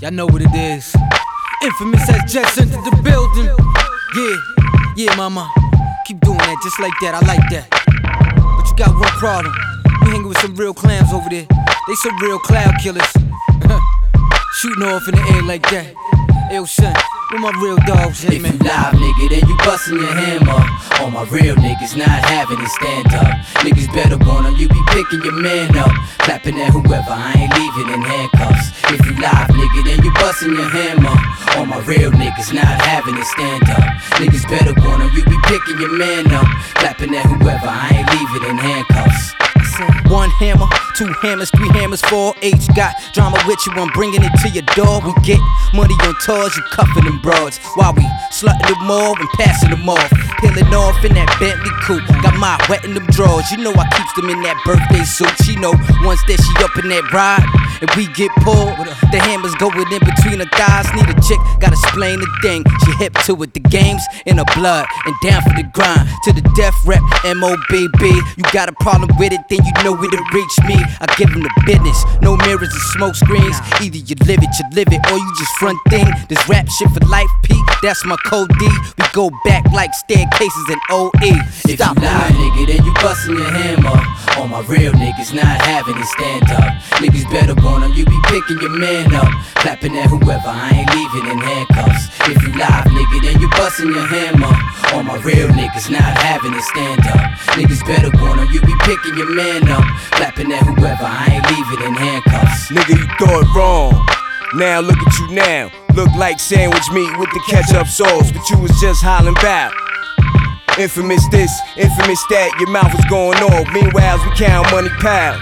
Y'all know what it is. Infamous as Jets entered the building. Yeah, mama. Keep doing that, just like that, I like that. But you got one problem. You hanging with some real clams over there. They some real cloud killers. Shooting off in the air like that. Yo, son, where my real dogs at, man? If you live, nigga, then you bustin' your hammer. All my real niggas not having it, stand up. Niggas better want 'em, you be picking your man up. Clapping at whoever, I ain't leaving in handcuffs. If you live, nigga, then you bustin' your hammer. All my real niggas not having it, stand up. Niggas better want 'em, you be picking your man up. Clapping at whoever, I ain't leaving in handcuffs. One hammer, two hammers, three hammers, 4H. Got drama with you, I'm bringing it to your door. We get money on tours, you cuffing them broads, while we slutting them all and passing them off. Peeling off in that Bentley coupe, got my wet in them drawers. You know I keeps them in that birthday suit. She know once that she up in that ride, and we get pulled, the hammers going in between her thighs. Need a chick, gotta explain the thing. She hip to it, the games in her blood, and down for the grind. To the death rep, MOBB. You got a problem with it, then you know where to reach me. I give them the business, no mirrors and smoke screens. Either you live it, or you just front thing. This rap shit for life, Pete, that's my code D. We go back like staircases and OE. If you lie, nigga, then you bustin' your hammer. All my real niggas not having it, stand up. Niggas better want 'em, you be picking your man up. Clapping at whoever, I ain't leaving in handcuffs. If you live, nigga, then you bustin' your hammer. All my real niggas not having it, stand up. Niggas better want 'em, you be picking your man up. Clapping at whoever, I ain't leaving in handcuffs. Nigga, you thought wrong. Now look at you now. Look like sandwich meat with the ketchup sauce, but you was just hollering back. Infamous this, infamous that, your mouth was going off. Meanwhile, we count money pal.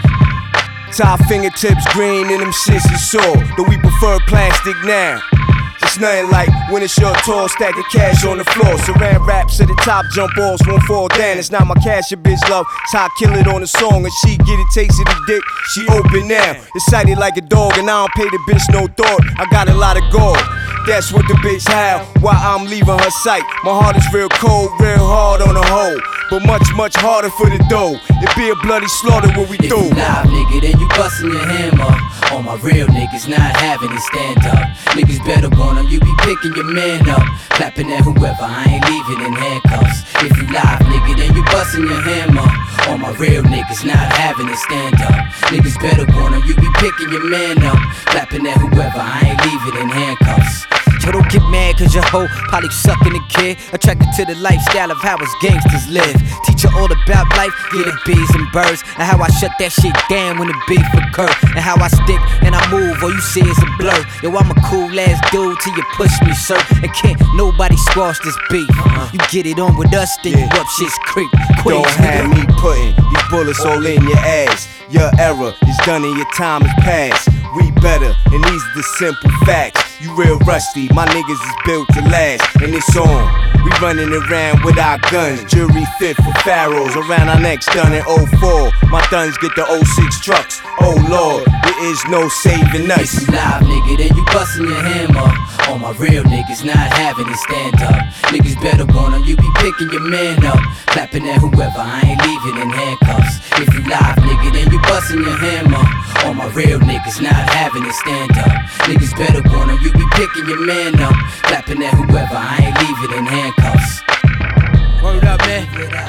Top fingertips green and them shits is sore, though we prefer plastic now. It's nothing like when it's your tall stack of cash on the floor. Saran wraps at the top, jump offs won't fall down. It's not my cash, your bitch love. Ty kill it on the song and she get it, takes it the dick. She open now, excited like a dog, and I don't pay the bitch no thought. I got a lot of gold. That's what the bitch have, while I'm leaving her sight. My heart is real cold, real hard on the hole, but much, much harder for the dough. It be a bloody slaughter when we through. If you live, nigga, then you bustin' your hammer. All my real niggas not having it, stand up. Niggas better want 'em, you be picking your man up. Clapping at whoever, I ain't leaving in handcuffs. If you live, nigga, then you bustin' your hammer. All my real niggas not having it, stand up. Niggas better want 'em, you be picking your man up. Clapping at whoever, I ain't leaving in handcuffs. Yo, don't get mad cause your hoe probably sucking a kid. Attracted to the lifestyle of how us gangsters live. Teach her all about life, yeah, the bees and birds. And how I shut that shit down when the beef occur. And how I stick and I move, all you see is a blur. Yo, I'm a cool ass dude till you push me, sir. And can't nobody squash this beef. You get it on with us, then you up shit's creek. Don't have me putting these bullets all in your ass. Your error is done and your time is past. We better, and these are the simple facts. You real rusty, my niggas is built to last, and it's on. We running around with our guns, jury fit for pharaohs. Around our necks done in 04. My thuns get the 06 trucks. Oh Lord, there is no saving us. If you live, nigga, then you bustin' your hammer. All my real niggas not having it, stand up. Niggas better want 'em, you be picking your man up. Clapping at whoever, I ain't leaving in handcuffs. If you live, nigga, then you bustin' your hammer. All my real niggas not having it, stand up. Niggas better want 'em, you be picking your man up. Clapping at whoever, I ain't leaving in handcuffs. Word up, man.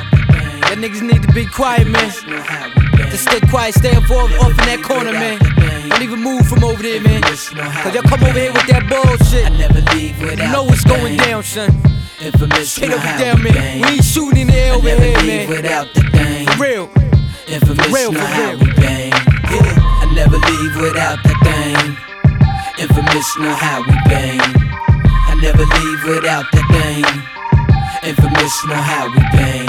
That niggas need to be quiet, man. Just stay quiet, stay off in that corner, man. Don't even move from over there, man. Cause y'all come over here with that bullshit. You know what's going down, son. Straight up and down, man. We ain't shooting in the air over here, man. For real. Infamous, real, know for how real. we bang. Yeah, I never leave without that thing. Infamous, know how we bang. I never leave without that thing. Infamous, know how we bang.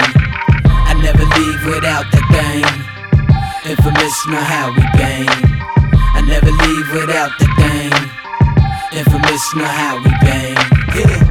I never leave without that thing. Infamous, know how we bang. I never leave without that thing. Infamous, know how we bang. Yeah.